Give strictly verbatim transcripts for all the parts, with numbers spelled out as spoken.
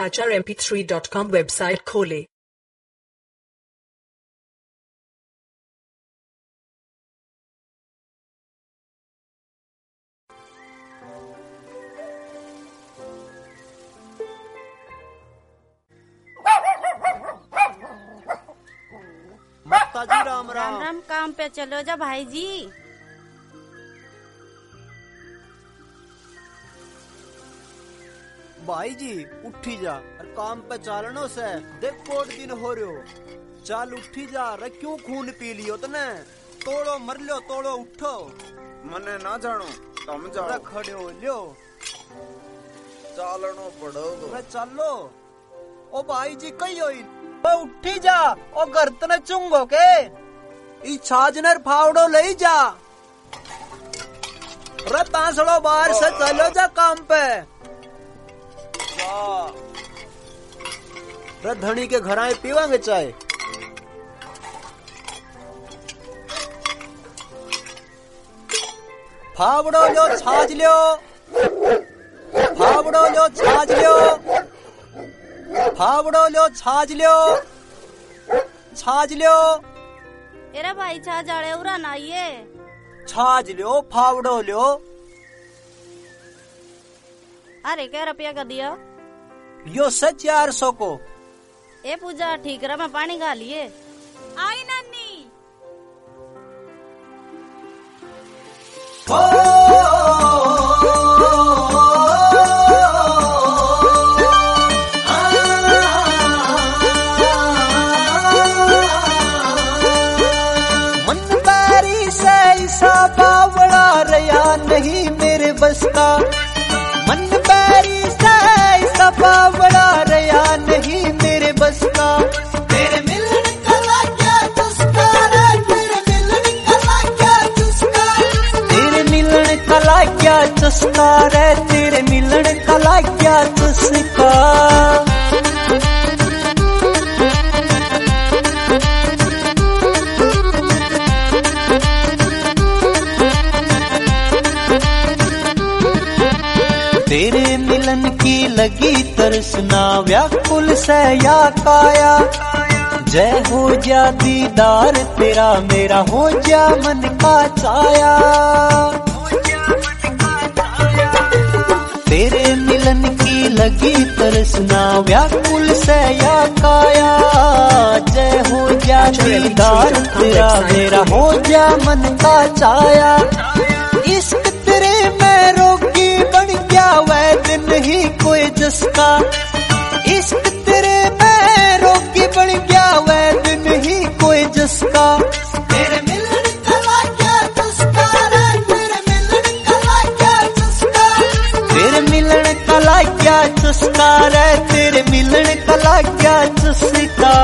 आचार M P three dot com website खोले। माताजी राम राम। राम राम। काम पे चलो जा भाई जी। भाई जी उठी जा और काम पे चालनो से देख कोट दिन हो रहे हो। चाल उठी जा रे, क्यों खून पी लियो तने? तोड़ो मर लो, तोड़ो उठो। मने ना जानो तुम जाओ। खड़े हो लियो, चालनो पड़ोगो। चलो। ओ भाई जी कही हो उठी जा और गर्तन चुंगो के ई छाजनर फावड़ो ले जा। रे तांसड़ो बाहर से चलो जा काम पे। रे धनी के घर आए पीवांगे चाय। फावड़ो लो छाज लो, फावड़ो लो छाज लो, फावड़ो लो छाज लो, छाज लो। एरा भाई छाज आड़े उरा ना ये छाज लो, फावड़ो लो। अरे क्या रुपया का दिया? यो से चार सौ को। ए पूजा ठीक रहा, मैं पानी खा लिए। आई नानी। बावड़ा रया नहीं मेरे बस का, मन बैरी से बावड़ा रया नहीं मेरे बस का। तेरे मिलन का क्या चुस्का रे, तेरे मिलन का क्या चुस्का, तेरे मिलन का क्या चुस्का रे, तेरे मिलन का क्या चुस्का। तेरे मिलन की लगी तरसना व्याकुल से या काया। जय हो जा दीदार तेरा, मेरा हो जा मन का छाया। तेरे मिलन की लगी तरसना व्याकुल से या काया। जय हो जा दीदार तेरा, मेरा हो जा मन का छाया। इश्क तेरे में रोगी बन गया वैद नहीं कोई जिसका। इश्क तेरे में रोगी बन गया वैद नहीं कोई जिसका। तेरे मिलन का क्या चुस्का रे, तेरे मिलन का क्या चुस्का, तेरे मिलन का क्या चुस्का रे, तेरे मिलन का क्या चुस्का।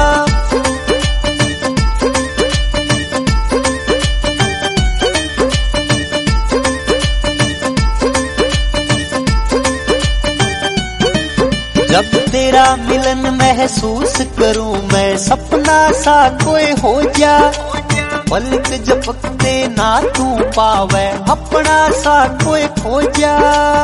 जब तेरा मिलन महसूस करूं मैं, सपना सा कोई हो जा। पलक झपकते ना तू पावे, अपना सा कोई खो जा।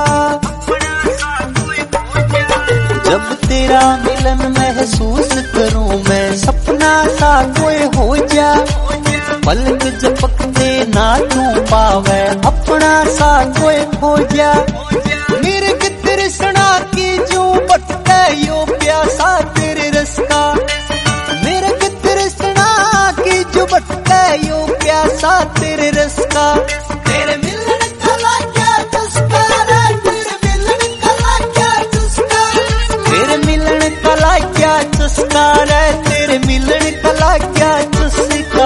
जब तेरा मिलन महसूस करूं मैं, सपना सा कोई हो जा। पलक झपकते ना तू पावे, अपना सा कोई खो जा। मेरे तृष्णा की जो बटके यो प्यासा तेरे रस का। मेरे तृष्णा की जो बटके यो प्यासा तेरे रस का। तेरे मिलन का क्या चुस्का रे, तेरे मिलन का क्या चुस्का, तेरे मिलन का क्या चुस्का रे, तेरे मिलन का क्या चुस्का।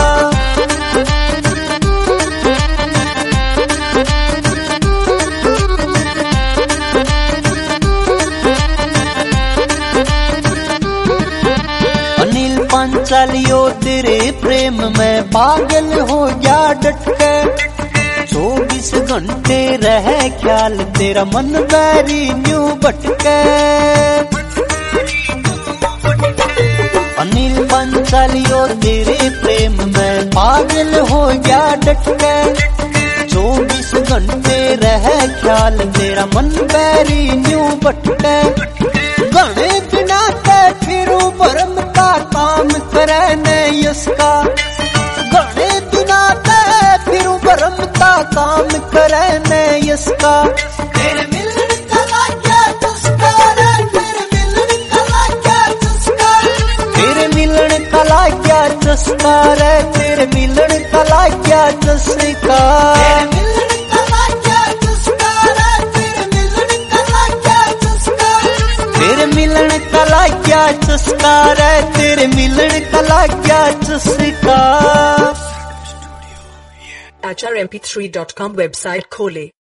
चलियो तेरे प्रेम में पागल हो गया डटके। चौबीस घंटे रहे ख्याल तेरा, मन बैरी न्यू भटके। अनिल पंचालियो तेरे प्रेम में पागल हो गया डटके। चौबीस घंटे रहे ख्याल तेरा, मन बैरी न्यू भटके। इसका घने दिना ते फिर बरमता काम करे ने इसका तेरे मिलन का लाग्या चस्का रे तेरे मिलन का लाग्या चस्का तेरे मिलन का लाग्या चस्का रे तेरे मिलन का लाग्या चस्का तेरे मिलन का लाग्या चस्का रे तेरे मिलन का लाग्या चस्का H R M P three dot com website खोले।